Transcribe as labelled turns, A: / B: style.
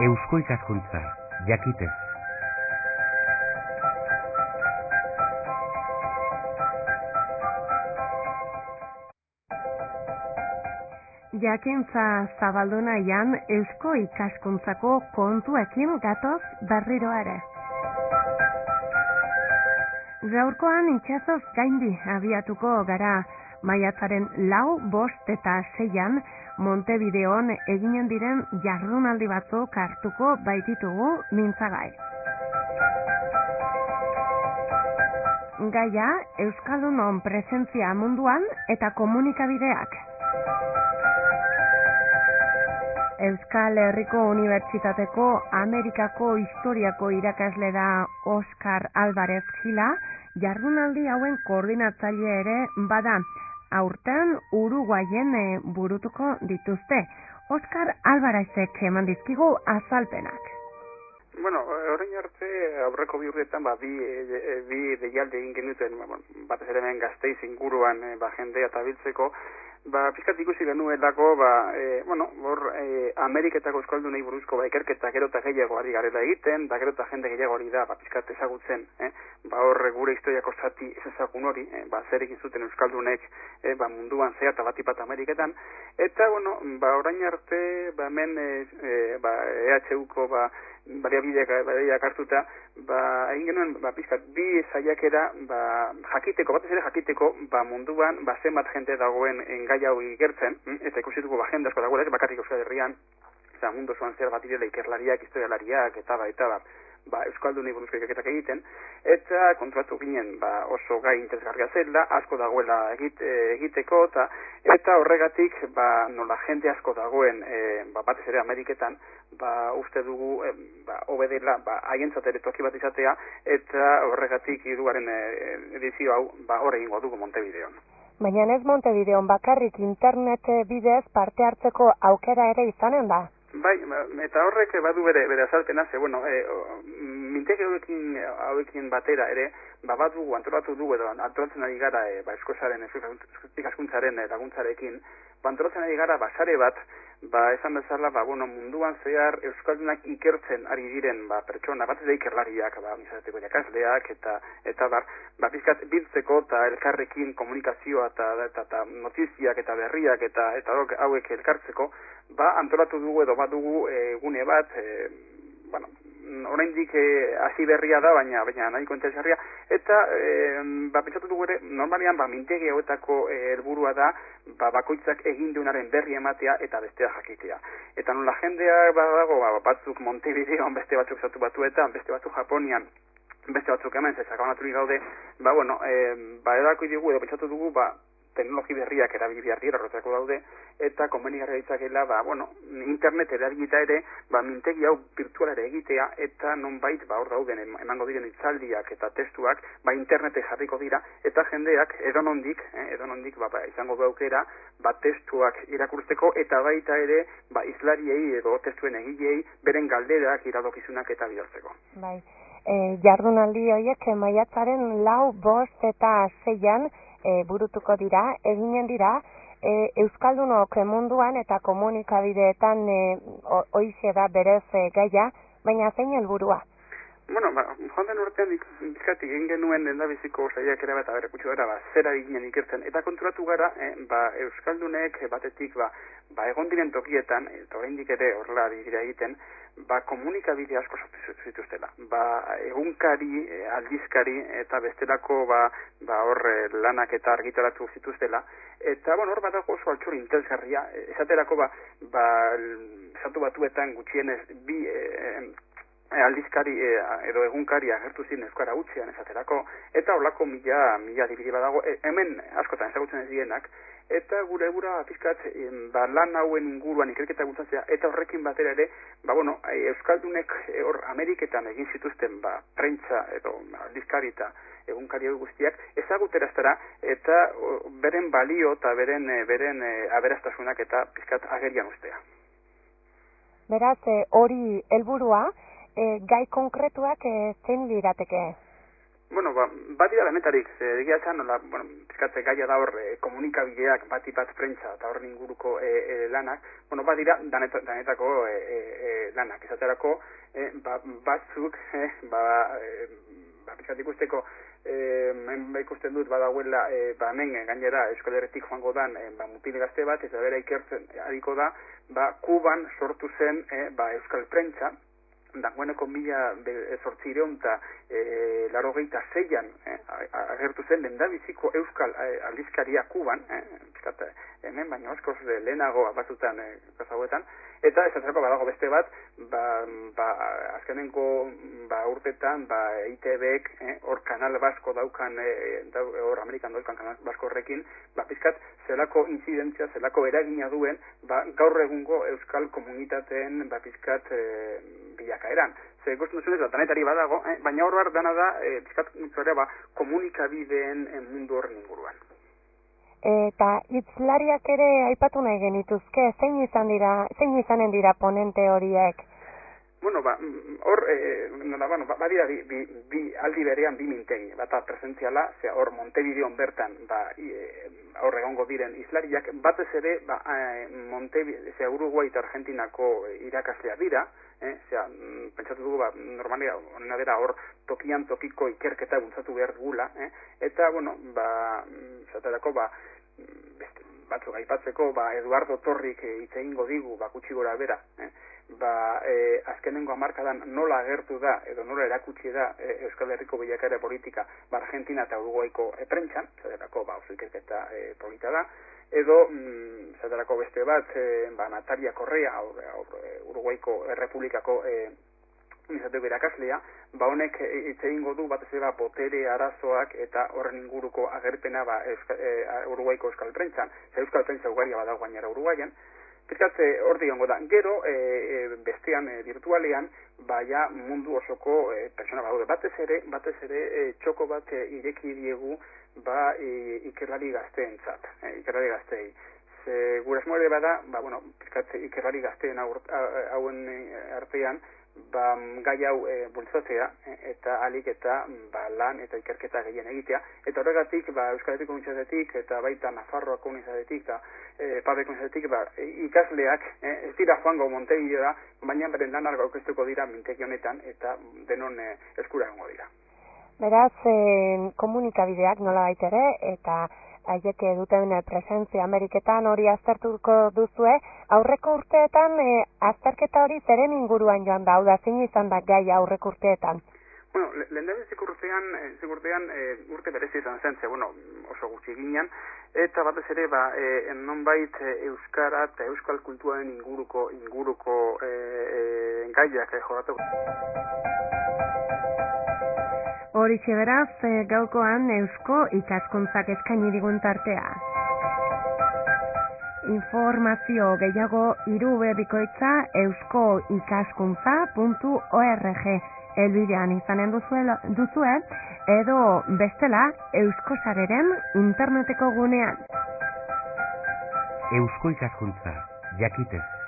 A: Eusko ikaskuntza, jakitez.
B: Jakintza zabaldu nahian Eusko ikaskuntzako kontuekin gatoz berriro ere. Gaurkoan itsasoz gaindi abiatuko gara, maiatzaren 4, 5 eta 6 Montevideon eginen diren jardunaldi batzuk hartuko baititugu mintzagai. Gaia, Euskaldunon presentzia munduan eta komunikabideak. Euskal Herriko Unibertsitateko Amerikako Historiako irakasle da Oskar Alvarez Gila, jardunaldi hauen koordinatzaile ere bada. Aurten Uruguayen burutuko dituzte. Oskar Alvarezek eman dizkigu azalpenak.
C: Bueno, orain arte aurreko bi urteetan bi deialdi egin genuten, batez ere hemen Gasteiz inguruan jendea tabiltzeko, pizkat ikusi genuelako, Ameriketako euskaldunei buruzko ikerketa gero eta gehiago ari garela egiten, da gero eta jende gehiago hori da, pizkat ezagutzen, hor gure historiako zati ez ezagun hori, zer egin zuten euskaldunek munduan zehar eta batipat Ameriketan, eta, orain arte, hemen EHUko, baliabideak hartuta, egin genuen, pizkat, bi saiakera, jakiteko, batez ere jakiteko, munduan, zenbat jende dagoen gai hau ikertzen, eta ikusituko jende asko dagoela, ez bakarrik Euskal Herrian, eta mundu zoan zer bat direla ikerlariak, historialariak, eta Euskaldunei buruzko ikerketak egiten, eta kontratu ginen oso gai interesgarria zela, asko dagoela egiteko, eta horregatik nola jende asko dagoen, batez ere Ameriketan, uste dugu obedela haientzat ere toki bat izatea, eta horregatik hirugarren edizio hau hor egingo dugu Montevideon.
B: Baina ez Montevideon bakarrik internet bidez parte hartzeko aukera ere izanen da?
C: Bai, eta horrek badu bere azalpena, mintegi hauekin batera ere, badugu antolatu dugu edo antolatzen ari gara Eskozaren ikaskuntzaren laguntzarekin, antolatzen ari gara sare bat, esan bezala, munduan zehar euskaldunak ikertzen ari diren pertsona, bat ere ikerlariak, izateko irakasleak, eta pizkat biltzeko eta elkarrekin komunikazioa eta notiziak eta berriak eta hauek elkartzeko, antolatu dugu edo badugu gune bat, oraindik hasi berria da, baina nahiko interesgarria, eta pentsatu dugu ere, normalian mintegi hauetako helburua da, bakoitzak egin duenaren berri ematea eta bestea jakitea. Eta nola jendea badago, batzuk Montevideon, beste batzuk Estatu Batuetan, beste batzuk Japonian, beste batzuk hemen, zezakau naturik gaude, edako digu edo pentsatu dugu, teknologi berriak erabili behar dira horretzako daude, eta konbenigarria ditzakela, internet erabilita ere, mintegi hau virtualera egitea, eta nonbait, hor dauden, emango diren hitzaldiak eta testuak, internete jarriko dira, eta jendeak, edonondik, izango du aukera, testuak irakurtzeko, eta baita ere, hizlariei edo testuen egileei, beren galderak, iradokizunak eta bidaltzeko.
B: Bai, jardunaldi horiek maiatzaren 4, 5 eta 6 burutuko dira, eginen dira, Euskaldunok munduan eta komunikabideetan hoize da berez gaia, baina zein helburua?
C: Joan den urtean bizkatik egin genuen lendabiziko saiakera eta berekutsu gara, zera eginen ikertzen, eta konturatu gara, Euskaldunek batetik, egon diren tokietan, eta oraindik ere horrela dira egiten, komunikabide asko sortu zituztela. Egunkari, aldizkari, eta bestelako hor lanak eta argitaratu zituztela. Eta hor badago oso altxori interesgarria, esaterako Estatu Batuetan gutxienez bi aldizkari edo egunkari agertu ziren euskara hutsean esaterako, eta horlako mila dibide badago, hemen askotan ezagutzen ez dienak, eta gure egura pizkat lan hauen inguruan ikerketa bultzatzea, eta horrekin batera ere, euskaldunek hor Ameriketan egin zituzten prentsa edo aldizkari eta egunkari guztiak ezaguteraztara, eta beren balio eta beren aberastasunak eta pizkat agerian ustea.
B: Beraz, hori helburua, gai konkretuak zein lirateke?
C: Bueno, badira denetarik, egia esan, pizkatze gaia da hor komunikabideak bat prentsa eta horren inguruko lanak, badira danetako lanak, esaterako batzuk, pizkat ikusteko, ikusten dut badagoela, hemen gainera Euskal Herritik joango dan mutil gazte bat, eta bera ikertzen ariko da, Kuban sortu zen Euskal Prentsa, dagoeneko 1886an agertu zen lehendabiziko euskal aldizkaria Kuban, hemen baino askoz lehenago batzutan hauetan, eta esatzeko badago beste bat, azkenengo urtetan ITB-ek hor kanal basko daukan, hor Amerikan daukan kanal basko horrekin, pizkat zelako incidentzia, zelako eragina duen, gaur egungo euskal komunitateen pizkat bilakaeran. Ze ikusten duzunez, danetari badago, baina hor dana da, pizkat komunikabideen mundu horren inguruan.
B: Eta hitzlariak ere aipatu nahi genituzke, zein izanen dira ponente horiek?
C: Hor, badira bi aldi berean bi mintegi, bata presentziala, hor Montevideon bertan, hor egongo diren hizlariak, batez ere, Uruguai eta Argentinako irakasleak dira, pentsatu dugu, normalia, honena bera, hor tokian tokiko ikerketa bultzatu behar dugula, eta, zaterako, batzuk aipatzeko, Eduardo Torrik hitz egingo digu, gutxi gora bera, azkenengo hamarkadan nola agertu da, edo nola erakutsi da Euskal Herriko bilakaera politika Argentina eta Uruguaiko prentsan, zaterako, oso ikerketa polita da, edo, zaterako beste bat, Natalia Correa, Uruguaiko Errepublikako izateko irakaslea, honek hitz egingo du batez ere botere arazoak eta horren inguruko agerpena Uruguaiko euskal prentsan, euskal prentsa ugaria badago gainera Uruguaian, pizkatze hortik gongo da. Gero, bestean virtualean, mundu osoko pertsona badaude. Batez ere txoko bat ireki diegu ikerlari gazteentzat, ikerlari gazteei. Gure asmoa bada, pizkatze ikerlari gazteen hauen artean, gai hau bultzatzea eta alik eta lan eta ikerketa gehien egitea. Eta horregatik, Euskal Herriko Unibertsitatetik eta baita Nafarroako Unibertsitatetik eta Pabeko Unibertsitatetik ikasleak ez dira joango Montevideora, baina beren lanak aurkeztuko dira mintegi honetan eta denon eskura egongo dira.
B: Beraz, komunikabideak nola baitere eta haiek duten presentzia Ameriketan hori aztertuko duzue, aurreko urteetan azterketa hori zeren inguruan joan da, hau da, zein izan da gai aurreko urteetan?
C: Lehendabiziko urtean urte berezi izan zen, oso gutxi ginean, eta batez ere, nonbait euskara eta euskal kulturaren inguruko gaiak jorratu.
B: Horixe beraz, gaurkoan eusko ikaskuntzak eskaini digun tartea. Informazio gehiago irubebikoitza euskoikaskuntza.org elbidean izanen duzue, edo bestela Euskosareren interneteko gunean.
A: Eusko ikaskuntza, jakitez.